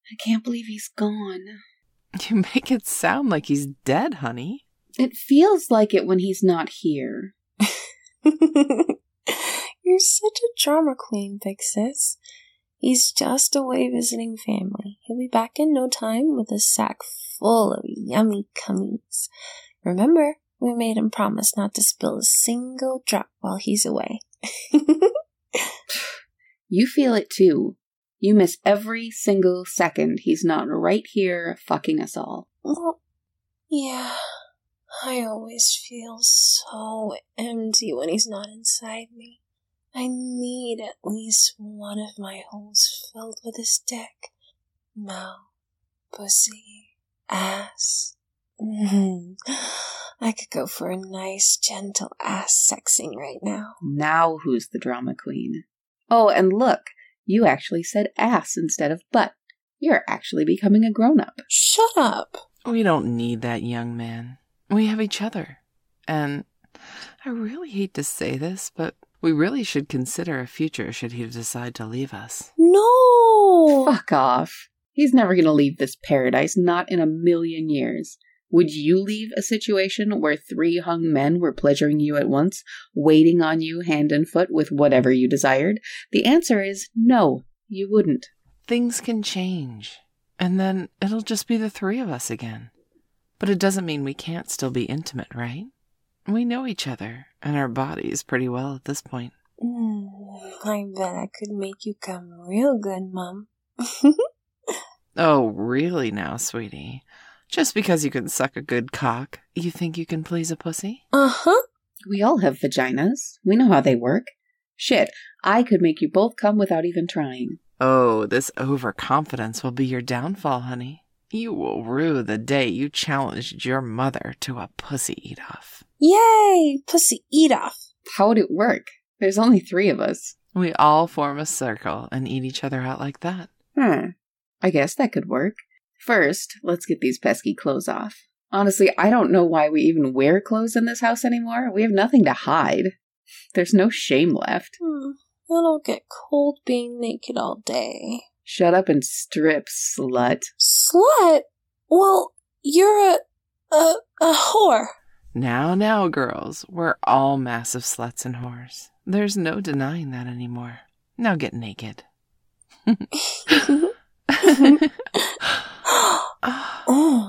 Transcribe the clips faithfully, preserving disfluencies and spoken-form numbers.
I can't believe he's gone. You make it sound like he's dead, honey. It feels like it when he's not here. You're such a drama queen, big sis. He's just away visiting family. He'll be back in no time with a sack full of yummy cummies. Remember, we made him promise not to spill a single drop while he's away. You feel it too. You miss every single second he's not right here fucking us all. Well, yeah. I always feel so empty when he's not inside me. I need at least one of my holes filled with his dick. Mouth, pussy, ass. Mm-hmm. I could go for a nice, gentle ass sexing right now. Now who's the drama queen? Oh, and look, you actually said ass instead of butt. You're actually becoming a grown-up. Shut up. We don't need that, young man. We have each other. And I really hate to say this, but we really should consider a future should he decide to leave us. No! Fuck off. He's never gonna leave this paradise, not in a million years. Would you leave a situation where three hung men were pleasuring you at once, waiting on you hand and foot with whatever you desired? The answer is no, you wouldn't. Things can change, and then it'll just be the three of us again. But it doesn't mean we can't still be intimate, right? We know each other and our bodies pretty well at this point. Mm, I bet I could make you come real good, Mom. Oh, really now, sweetie? Just because you can suck a good cock, you think you can please a pussy? Uh-huh. We all have vaginas. We know how they work. Shit, I could make you both come without even trying. Oh, this overconfidence will be your downfall, honey. You will rue the day you challenged your mother to a pussy eat-off. Yay! Pussy eat-off. How would it work? There's only three of us. We all form a circle and eat each other out like that. Hmm. I guess that could work. First, let's get these pesky clothes off. Honestly, I don't know why we even wear clothes in this house anymore. We have nothing to hide. There's no shame left. Hmm. It'll get cold being naked all day. Shut up and strip, slut. Slut? Well, you're a... a... a whore. Now, now, girls, we're all massive sluts and whores. There's no denying that anymore. Now get naked. Oh.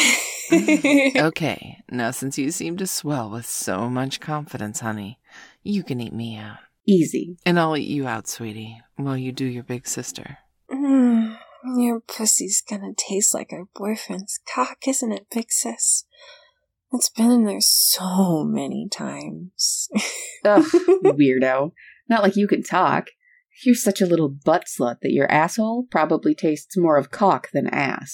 Okay, now since you seem to swell with so much confidence, honey, you can eat me out. Easy. And I'll eat you out, sweetie, while you do your big sister. Mm, your pussy's gonna taste like our boyfriend's cock, isn't it, big sis? It's been in there so many times. Ugh, weirdo. Not like you can talk. You're such a little butt slut that your asshole probably tastes more of cock than ass.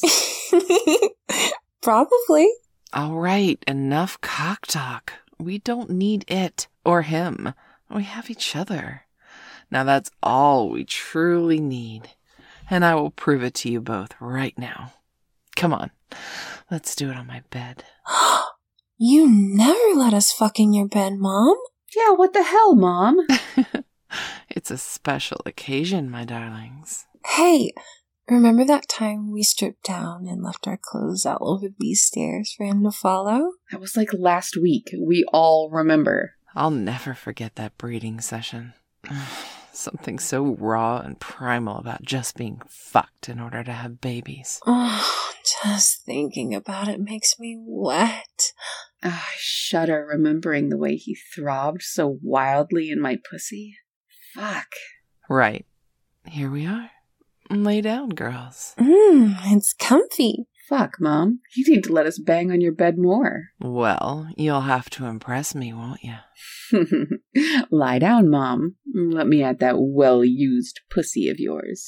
Probably. All right, enough cock talk. We don't need it or him. We have each other. Now that's all we truly need. And I will prove it to you both right now. Come on, let's do it on my bed. You never let us fuck in your bed, Mom. Yeah, what the hell, Mom? It's a special occasion, my darlings. Hey, remember that time we stripped down and left our clothes all over these stairs for him to follow? That was like last week. We all remember. I'll never forget that breeding session. Something so raw and primal about just being fucked in order to have babies. Oh, just thinking about it makes me wet. Oh, I shudder remembering the way he throbbed so wildly in my pussy. Fuck. Right. Here we are. Lay down, girls. Mmm, it's comfy. Fuck, Mom. You need to let us bang on your bed more. Well, you'll have to impress me, won't you? Lie down, Mom. Let me at that well-used pussy of yours.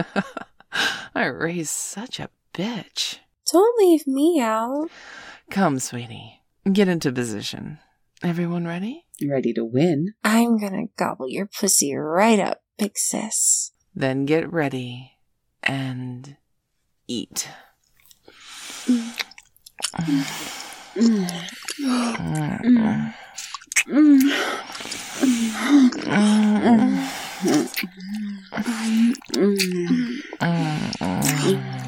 I raised such a bitch. Don't leave me out. Come, sweetie. Get into position. Everyone ready? Ready to win. I'm gonna gobble your pussy right up, big sis. Then get ready and eat. Mm. Mm. Mm. Mm. Mm. Mm. Mm.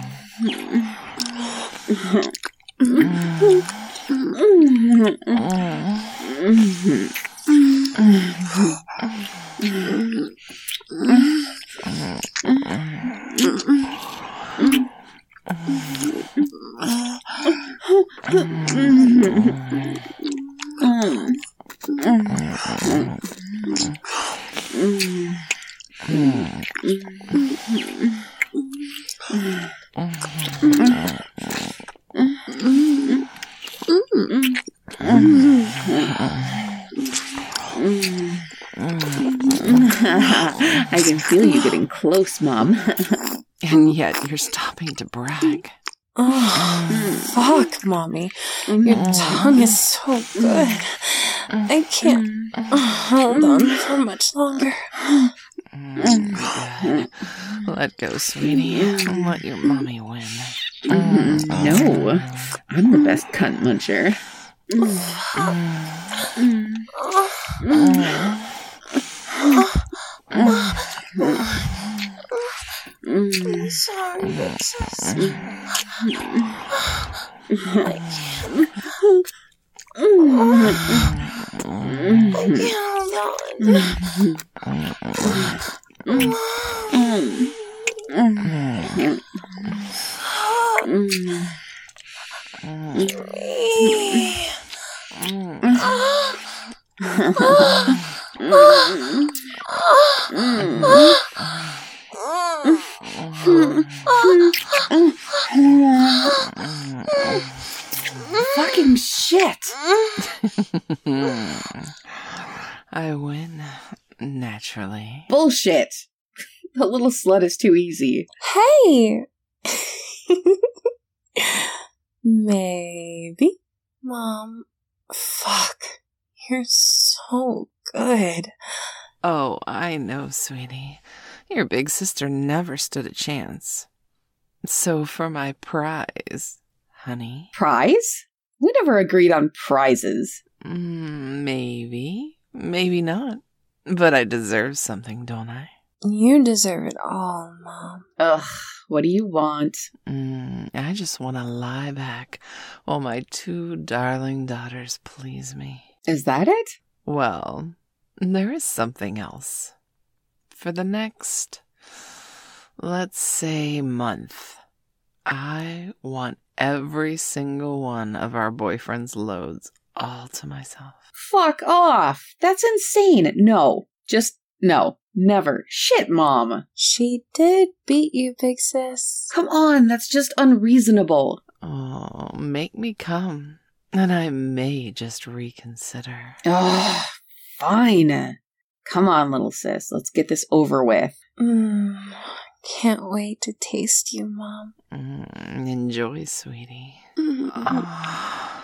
I can feel you getting close, Mom. And yet you're stopping to brag. Oh, fuck, Mommy. Your tongue is so good. I can't hold on for much longer. Good. Let go, sweetie, and let your mommy win. No, I'm the best cunt muncher. I'm sorry, big sis. I can't. I can't Fucking shit! I win, naturally. Bullshit! The little slut is too easy. Hey! Maybe. Mom, fuck. You're so good. Oh, I know, sweetie. Your big sister never stood a chance. So for my prize, honey. Prize? We never agreed on prizes. Mm, maybe. Maybe not. But I deserve something, don't I? You deserve it all, Mom. Ugh, what do you want? Mm, I just want to lie back while my two darling daughters please me. Is that it? Well, there is something else. For the next, let's say, month, I want every single one of our boyfriend's loads all to myself. Fuck off! That's insane! No. Just, no. Never. Shit, Mom! She did beat you, big sis. Come on, that's just unreasonable. Oh, make me come, and I may just reconsider. Ugh, fine. Come on, little sis, let's get this over with. Mm, can't wait to taste you, Mom. Mm, enjoy, sweetie. Mm. Oh.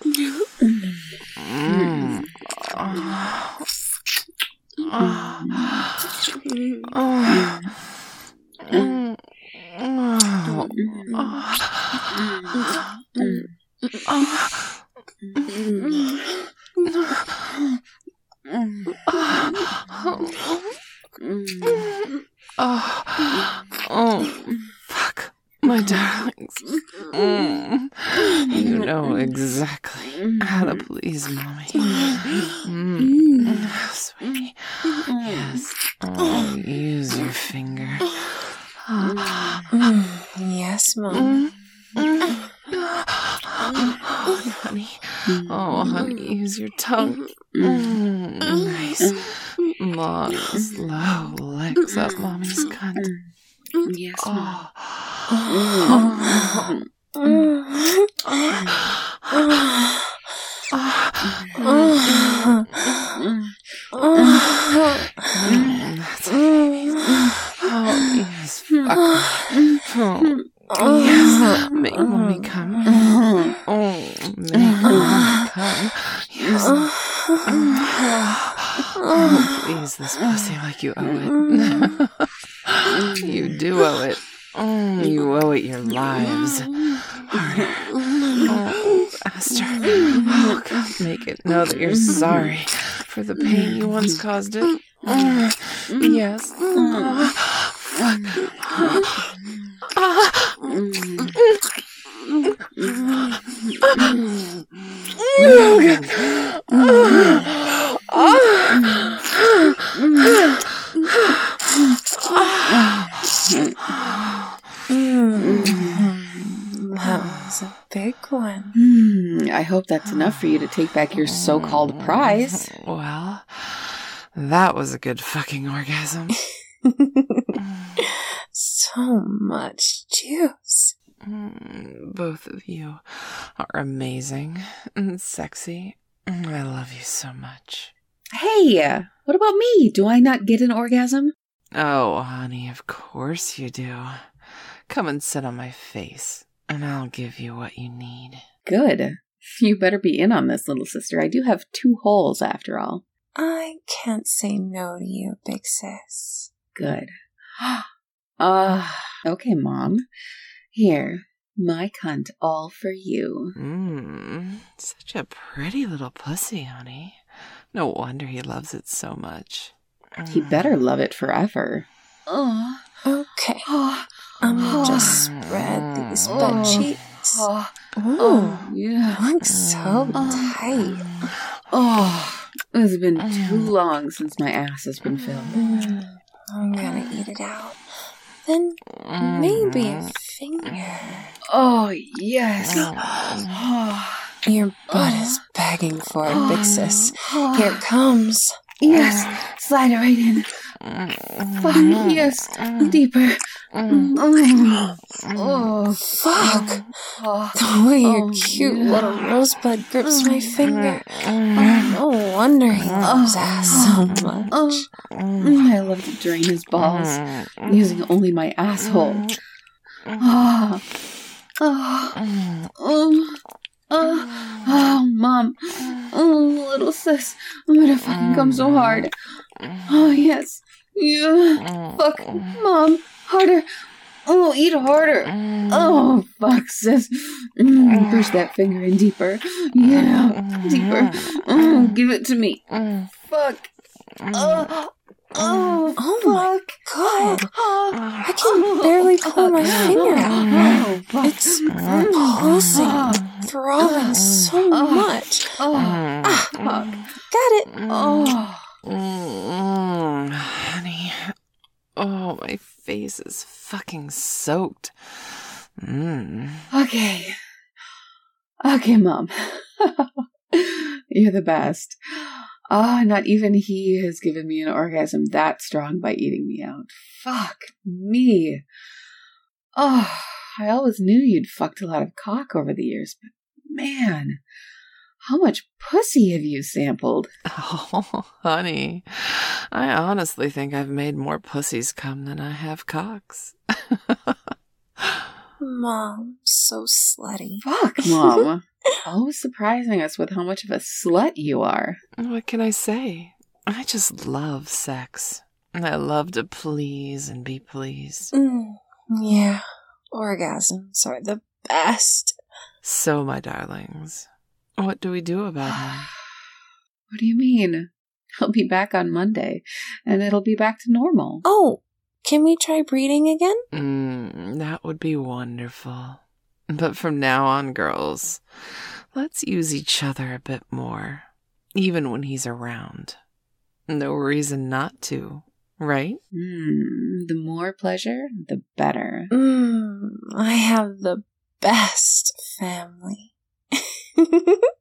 Mm. Oh. Oh. Oh. Mm. Oh. Oh. Oh. Fuck. My darlings. Mm. You know exactly how to please mommy. Mm. Oh, sweetie. Yes. Oh, use your finger. Oh. Yes, Mom. Mm. Oh, honey. Oh, honey, use your tongue. Mm. Nice. Long, slow licks up mommy's cunt. Yes, Mom. Oh. Oh. Mm, that's amazing. Oh, yes, fuck me. Oh, yes, make mommy come. Oh, make mommy come. Yes. Oh, please, this pussy like you owe it. You do owe it. Oh, you owe it your lives. Harder. Oh, faster. Oh, God, make it know that you're sorry for the pain you once caused it. Oh, yes. Oh, fuck. Oh. I hope that's enough for you to take back your so-called prize. Well, that was a good fucking orgasm. So much juice. Both of you are amazing and sexy. I love you so much. Hey, what about me? Do I not get an orgasm? Oh, honey, of course you do. Come and sit on my face, and I'll give you what you need. Good. You better be in on this, little sister. I do have two holes, after all. I can't say no to you, big sis. Good. Ah, uh, okay, Mom. Here, my cunt all for you. Mmm, such a pretty little pussy, honey. No wonder he loves it so much. He better love it forever. Oh. Okay. Oh. I'm gonna just spread these butt cheeks. Oh, oh yeah. Looks so tight. Oh, it's been too long since my ass has been filled. Mm, I'm gonna eat it out. Then maybe a finger. Oh, yes. Your butt is begging for it, big sis. Here it comes. Yes, slide it right in. Fuck, yes, deeper. Oh, oh fuck. The way your cute little rosebud grips my finger. No wonder he loves ass so much. I love to drain his balls, using only my asshole. Oh, oh, oh. Oh, oh, Mom. Oh, little sis. I'm gonna fucking come so hard. Oh, yes. Yeah. Fuck. Mom. Harder. Oh, eat harder. Oh, fuck, sis. Mm, push that finger in deeper. Yeah. Deeper. Oh, give it to me. Fuck. Oh. Oh, oh fuck. My God. I can barely pull my finger out. It's pulsing, throbbing so much. Ah, got it. Oh, mm, honey. Oh, my face is fucking soaked. Mm. Okay. Okay, Mom. You're the best. Ah, oh, not even he has given me an orgasm that strong by eating me out. Fuck me. Oh, I always knew you'd fucked a lot of cock over the years, but man, how much pussy have you sampled? Oh, honey, I honestly think I've made more pussies come than I have cocks. Mom, so slutty. Fuck, Mom. Always surprising us with how much of a slut you are. What can I say? I just love sex. I love to please and be pleased. Mm, yeah, orgasms are the best. So, my darlings, what do we do about him? What do you mean? He'll be back on Monday, and it'll be back to normal. Oh, can we try breeding again? Mm, that would be wonderful. But from now on, girls, let's use each other a bit more, even when he's around. No reason not to, right? Mm, the more pleasure, the better. Mm, I have the best family.